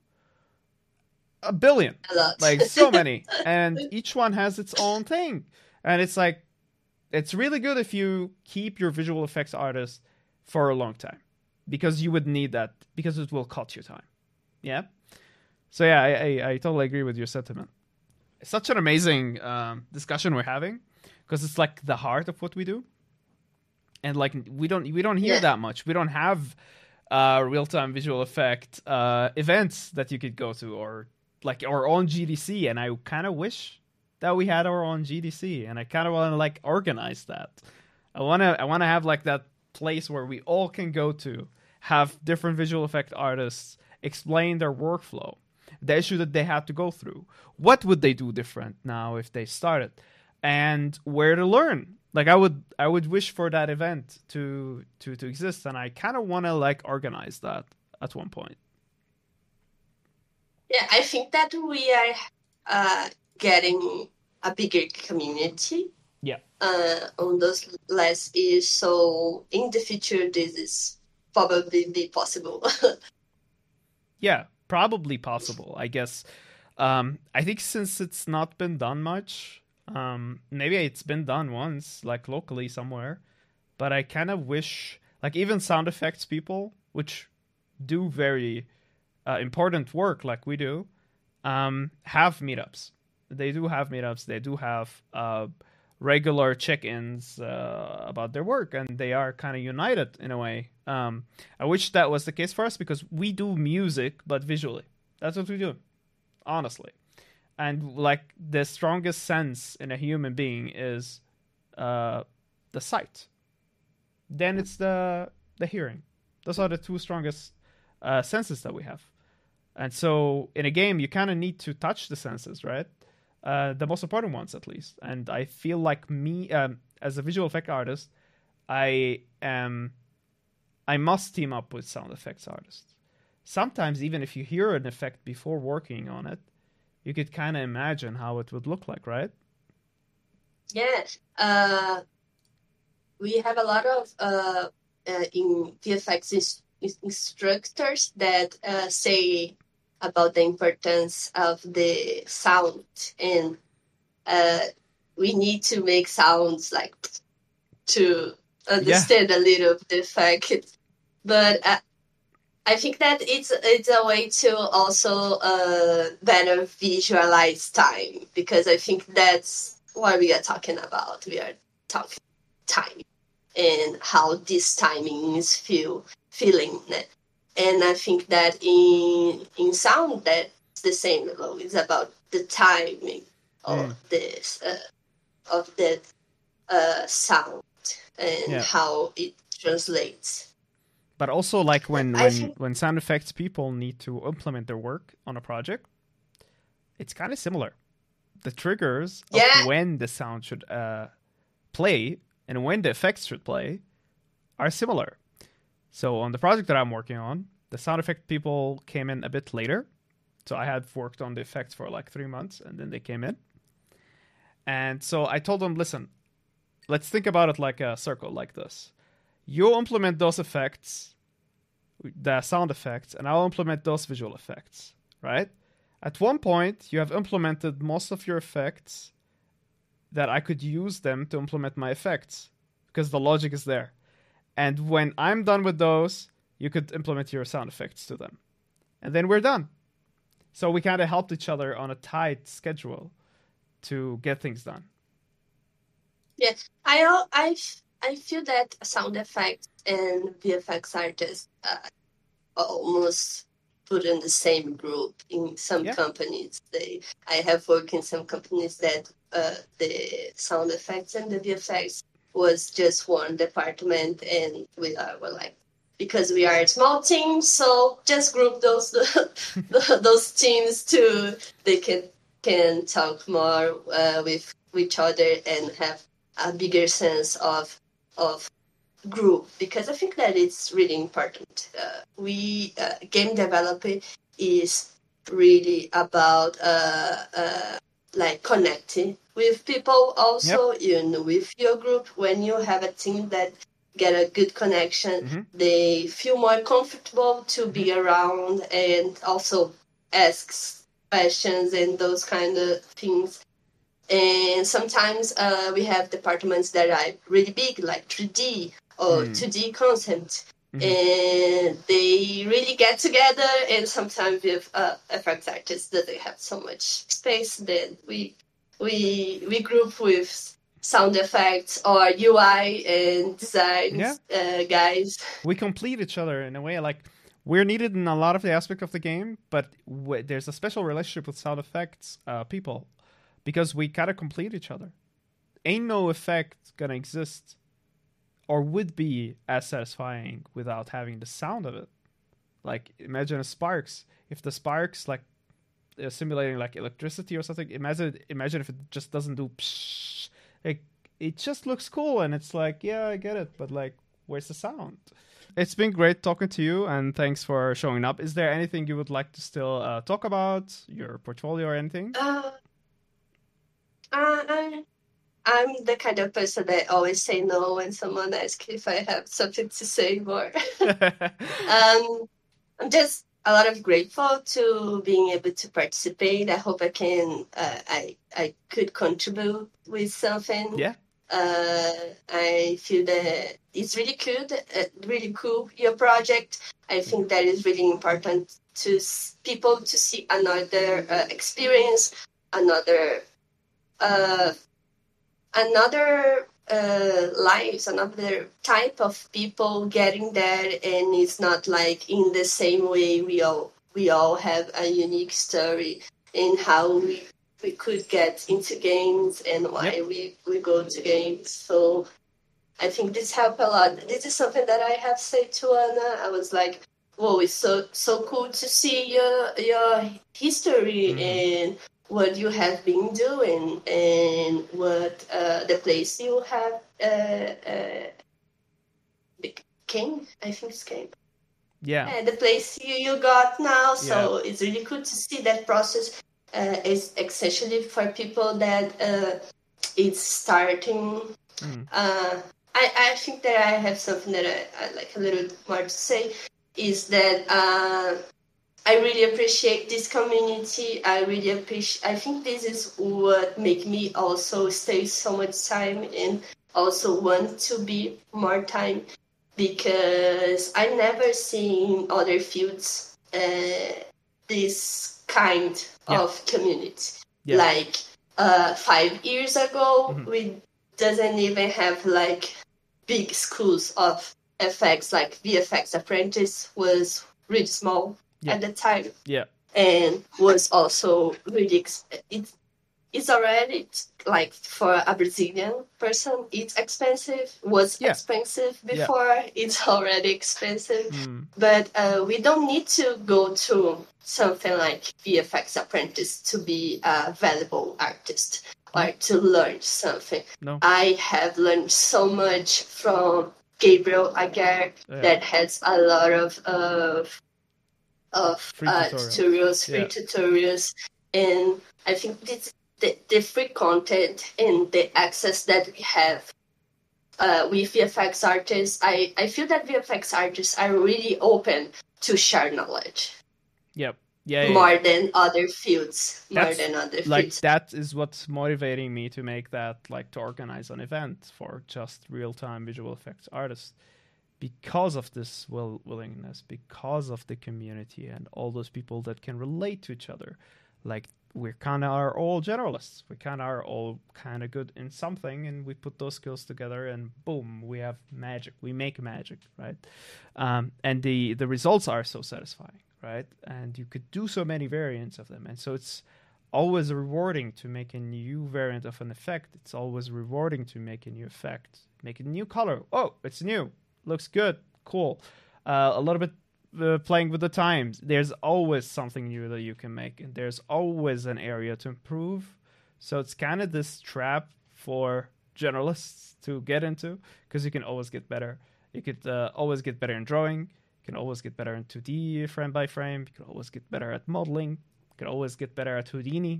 A billion. A lot. Like so many. And each one has its own thing. And it's like, it's really good if you keep your visual effects artist for a long time, because you would need that, because it will cut your time. Yeah. So yeah, I, I, I totally agree with your sentiment. It's such an amazing um, discussion we're having, because it's like the heart of what we do. And like we don't we don't hear Yeah. that much. We don't have uh, real time visual effect uh, events that you could go to, or like our own G D C. And I kind of wish that we had our own G D C, and I kind of want to like organize that. I want to I want to have like that place where we all can go to, have different visual effect artists explain their workflow, the issue that they had to go through, what would they do different now if they started, and where to learn. Like I would I would wish for that event to to to exist, and I kind of want to like organize that at one point. Yeah, I think that we are uh, getting a bigger community Yeah. uh, on those last years. So in the future, this is probably be possible. Yeah, probably possible, I guess. Um, I think since it's not been done much, um, maybe it's been done once, like locally somewhere, but I kind of wish, like even sound effects people, which do very uh, important work like we do, um, have meetups. They do have meetups. They do have uh, regular check-ins uh, about their work, and they are kind of united in a way. Um, I wish that was the case for us, because we do music, but visually. That's what we do, honestly. And like the strongest sense in a human being is uh, the sight. Then it's the the hearing. Those are the two strongest uh, senses that we have. And so in a game, you kind of need to touch the senses, right? Uh, the most important ones, at least. And I feel like me, um, as a visual effect artist, I am, I must team up with sound effects artists. Sometimes, even if you hear an effect before working on it, you could kind of imagine how it would look like, right? Yeah. Uh, we have a lot of uh, uh, in V F X is, is instructors that uh, say about the importance of the sound, and uh, we need to make sounds like to understand yeah. a little of the effect. But uh, I think that it's it's a way to also uh, better visualize time, because I think that's what we are talking about. We are talking time and how these timings feel feeling. And I think that in in sound that's the same. It's about the timing of Mm. this uh, of the uh, sound and Yeah. how it translates. But also, like when I when think when sound effects people need to implement their work on a project, it's kind of similar. The triggers of yeah. when the sound should uh, play and when the effects should play are similar. So on the project that I'm working on, the sound effect people came in a bit later. So I had worked on the effects for like three months, and then they came in. And so I told them, listen, let's think about it like a circle, like this. You'll implement those effects, the sound effects, and I'll implement those visual effects, right? At one point, you have implemented most of your effects that I could use them to implement my effects because the logic is there. And when I'm done with those, you could implement your sound effects to them. And then we're done. So we kind of helped each other on a tight schedule to get things done. Yeah, I I I feel that sound effects and V F X artists uh, almost put in the same group in some Yeah. companies. They I have worked in some companies that uh, the sound effects and the V F X was just one department, and we are were like, because we are a small team, so just group those those teams too. They can can talk more uh, with each other and have a bigger sense of of group, because I think that it's really important. Uh, we uh, game developing is really about uh, uh, like connecting with people also, Yep. you know, with your group. When you have a team that get a good connection, mm-hmm. they feel more comfortable to mm-hmm. be around and also ask questions and those kind of things. And sometimes uh, we have departments that are really big, like three D or mm. two D concept. Mm-hmm. And they really get together, and sometimes with uh, effects artists that they have so much space, then we we we group with sound effects or U I and designs yeah. uh, guys. We complete each other in a way, like we're needed in a lot of the aspect of the game, but w- there's a special relationship with sound effects uh, people because we kind of complete each other. Ain't no effect gonna exist or would be as satisfying without having the sound of it. Like imagine a sparks. If the sparks like uh, simulating like electricity or something, imagine imagine if it just doesn't do psh, like it just looks cool and it's like, yeah, I get it, but like where's the sound? It's been great talking to you, and thanks for showing up. Is there anything you would like to still uh, talk about, your portfolio or anything? Uh, uh, I'm the kind of person that always say no when someone asks if I have something to say more. um, I'm just a lot of grateful to being able to participate. I hope I can, uh, I I could contribute with something. Yeah. Uh, I feel that it's really cool, uh, really cool, your project. I think that is really important to s- people to see another uh, experience, another uh, another uh, lives, another type of people getting there, and it's not like in the same way we all we all have a unique story in how we we could get into games and why yep. we, we go to games. So I think this helped a lot. This is something that I have said to Anna. I was like, whoa, it's so so cool to see your your history mm-hmm. and what you have been doing and what uh, the place you have uh, uh, became. I think it's came. Yeah. And the place you, you got now. So yeah. It's really cool to see that process. Uh, is essentially for people that uh, it's starting. Mm. Uh, I, I think that I have something that I, I like a little more to say is that uh, I really appreciate this community. I really appreciate. I think this is what make me also stay so much time and also want to be more time because I never seen other fields uh, this kind Yeah. of community. Yeah. Like uh, five years ago, Mhm. we doesn't even have like big schools of F X. Like V F X Apprentice was really small Yeah. at the time, Yeah. and was also really ex- it's it's already like for a Brazilian person, it's expensive. Was Yeah. expensive Yeah. before. It's already expensive, Mm. but uh, we don't need to go to something like V F X Apprentice to be a valuable artist or to learn something. No. I have learned so much from Gabriel Aguirre Yeah. that has a lot of of of Free uh, tutorials. tutorials, free Yeah. tutorials, and I think this the, the free content and the access that we have uh, with V F X artists, I, I feel that V F X artists are really open to share knowledge. Yep. Yeah, yeah, more yeah. than other fields, more That's than other like fields. that is what's motivating me to make that, like to organize an event for just real-time visual effects artists, because of this will willingness, because of the community and all those people that can relate to each other. Like we kind of are all generalists. We kind of are all kind of good in something, and we put those skills together, and boom, we have magic. We make magic, right? Um, and the the results are so satisfying, right? And you could do so many variants of them, and so it's always rewarding to make a new variant of an effect. It's always rewarding to make a new effect, make a new color. Oh, it's new, looks good, cool. Uh, a little bit uh, playing with the times. There's always something new that you can make, and there's always an area to improve. So it's kind of this trap for generalists to get into, because you can always get better. You could uh, always get better in drawing. You can always get better in two D frame by frame. You can always get better at modeling. You can always get better at Houdini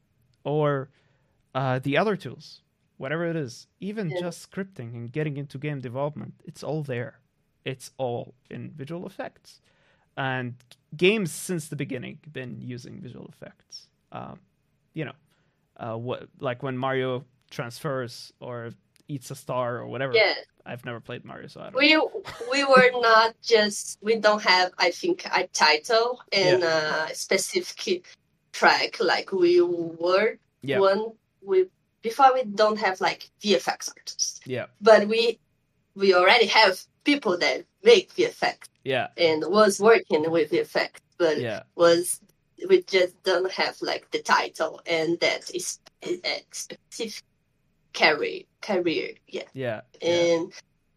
or uh, the other tools, whatever it is. Even Yeah. just scripting and getting into game development, it's all there. It's all in visual effects. And games since the beginning been using visual effects. Um, you know, uh, what like when Mario transfers or eats a star or whatever. Yeah. I've never played Mario, so I don't. We we were not just we don't have I think a title and Yeah. a specific track like we were Yeah. one we before we don't have like V F X artists. Yeah. But we we already have people that make V F X Yeah. and was working with V F X, but Yeah. was we just don't have like the title and that is a specific career career yeah Yeah. Yeah. and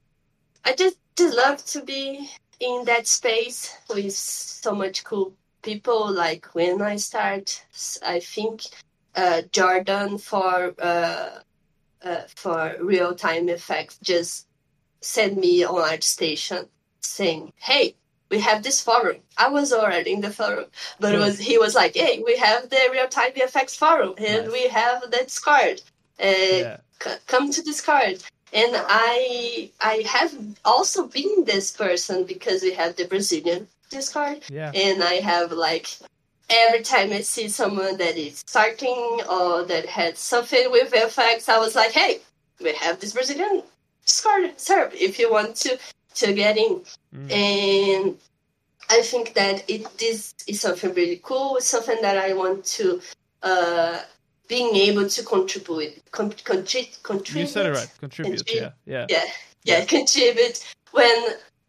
I just just love to be in that space with so much cool people. Like when I start, I think uh, Jordan for uh, uh, for real time effects just sent me on ArtStation saying, "Hey, we have this forum." I was already in the forum, but it Cool. was he was like, "Hey, we have the real time V F X forum, and Nice. we have the Discord. Uh, Yeah. c- come to Discord." And I I have also been this person because we have the Brazilian Discord, Yeah. and I have like every time I see someone that is starting or that had something with V F X, I was like, "Hey, we have this Brazilian Discord server if you want to to get in." Mm. And I think that it this is something really cool. It's something that I want to uh, being able to contribute, con- contri- contribute. You said it right. Contribute. Contribute. Yeah. Yeah. Yeah, yeah, contribute when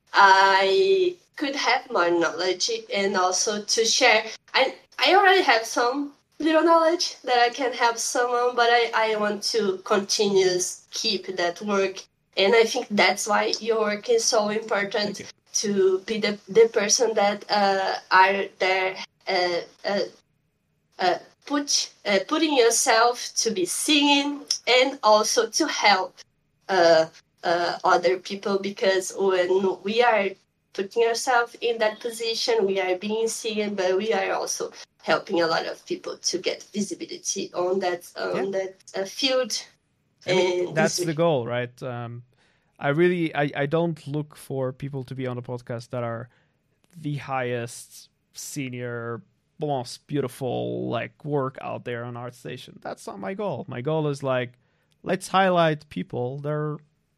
I could have more knowledge and also to share. I I already have some little knowledge that I can help someone, but I, I want to continue keep that work. And I think that's why your work is so important Thank you. to be the, the person that uh, are there uh, uh, uh, put uh, putting yourself to be seen and also to help uh, uh, other people, because when we are putting ourselves in that position, we are being seen, but we are also helping a lot of people to get visibility on that on Yeah. that uh, field. I mean, And that's this the goal, right? Um, I really, I, I don't look for people to be on the podcast that are the highest senior, most beautiful like work out there on ArtStation. That's not my goal. My goal is like, let's highlight people that are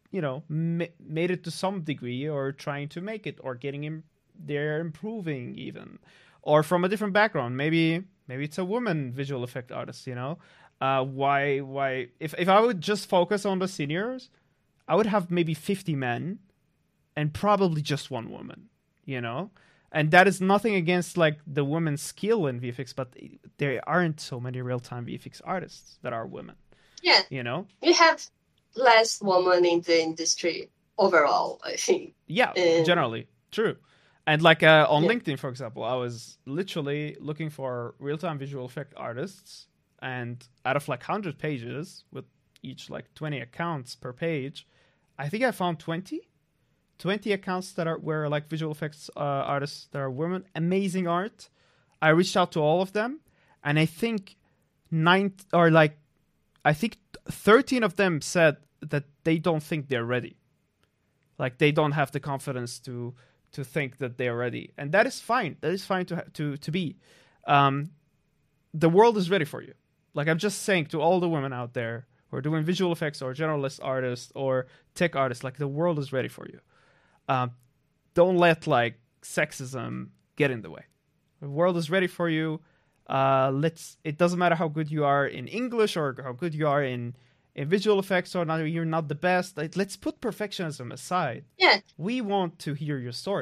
you know, ma- made it to some degree, or trying to make it, or getting in, they're improving even, or from a different background. Maybe maybe it's a woman visual effect artist. You know, uh, why why if if I would just focus on the seniors, I would have maybe fifty men, and probably just one woman. You know. And that is nothing against like the women's skill in V F X, but there aren't so many real-time V F X artists that are women. Yeah, you know, we have less women in the industry overall, I think. Yeah, and... generally true. And like uh, on yeah. LinkedIn, for example, I was literally looking for real-time visual effect artists, and out of like one hundred pages with each like twenty accounts per page, I think I found twenty. twenty accounts that are were like visual effects uh, artists that are women, amazing art. I reached out to all of them, and I think nine or like I think thirteen of them said that they don't think they're ready. Like they don't have the confidence to to think that they're ready, and that is fine. That is fine to ha- to to be. Um, the world is ready for you. Like I'm just saying to all the women out there who are doing visual effects or generalist artists or tech artists, like the world is ready for you. Um, don't let like sexism get in the way. The world is ready for you. Uh, let's. It doesn't matter how good you are in English or how good you are in, in visual effects or not. You're not the best. Like, let's put perfectionism aside. Yeah. We want to hear your story.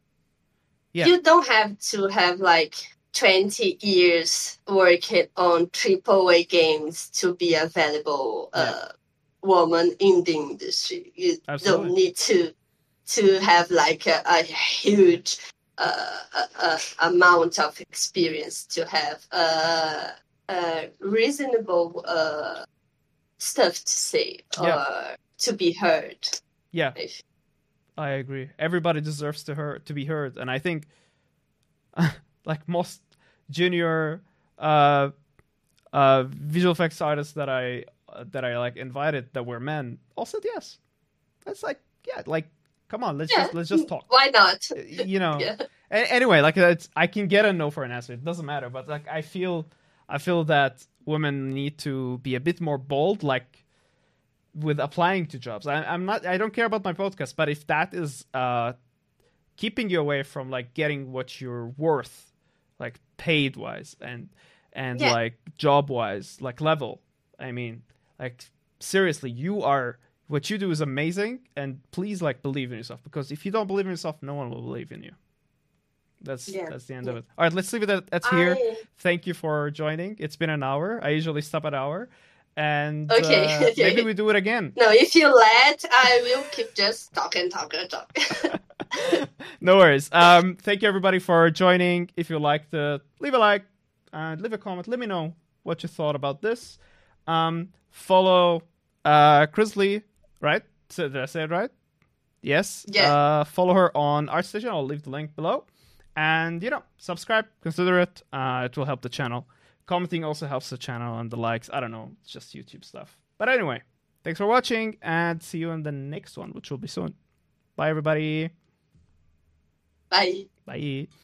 Yeah. You don't have to have like twenty years working on triple A games to be a valuable uh, yeah. woman in the industry. You Absolutely. Don't need to. to have like a, a huge uh, a, a amount of experience to have uh, uh, reasonable uh, stuff to say or yeah. to be heard. Yeah, I agree. Everybody deserves to hear, to be heard. And I think like most junior uh, uh, visual effects artists that I uh, that I like invited that were men all said yes. That's like, yeah, like, come on, let's yeah. just let's just talk. Why not? You know. yeah. a- anyway, like it's, I can get a no for an answer. It doesn't matter. But like I feel, I feel that women need to be a bit more bold, like with applying to jobs. I, I'm not. I don't care about my podcast, but if that is uh, keeping you away from like getting what you're worth, like paid wise and and yeah. like job wise, like level. I mean, like seriously, you are. What you do is amazing, and please, like, believe in yourself. Because if you don't believe in yourself, no one will believe in you. That's yeah. that's the end yeah. of it. All right, let's leave it at, at here. I... Thank you for joining. It's been an hour. I usually stop an hour, and okay. uh, okay. maybe we do it again. No, if you let, I will keep just talking, talking, talking. No worries. Um, thank you everybody for joining. If you liked it, leave a like and leave a comment. Let me know what you thought about this. Um, follow uh, Chrisley. Right? So did I say it right? Yes. Yeah. Uh, follow her on ArtStation. I'll leave the link below. And, you know, subscribe. Consider it. Uh, it will help the channel. Commenting also helps the channel, and the likes. I don't know. It's just YouTube stuff. But anyway, thanks for watching, and see you in the next one, which will be soon. Bye, everybody. Bye. Bye.